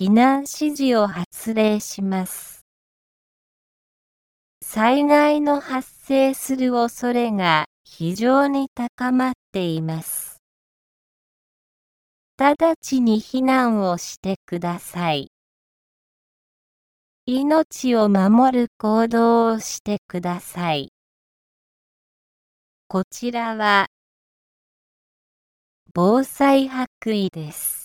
避難指示を発令します。災害の発生する恐れが非常に高まっています。直ちに避難をしてください。命を守る行動をしてください。こちらは防災白衣です。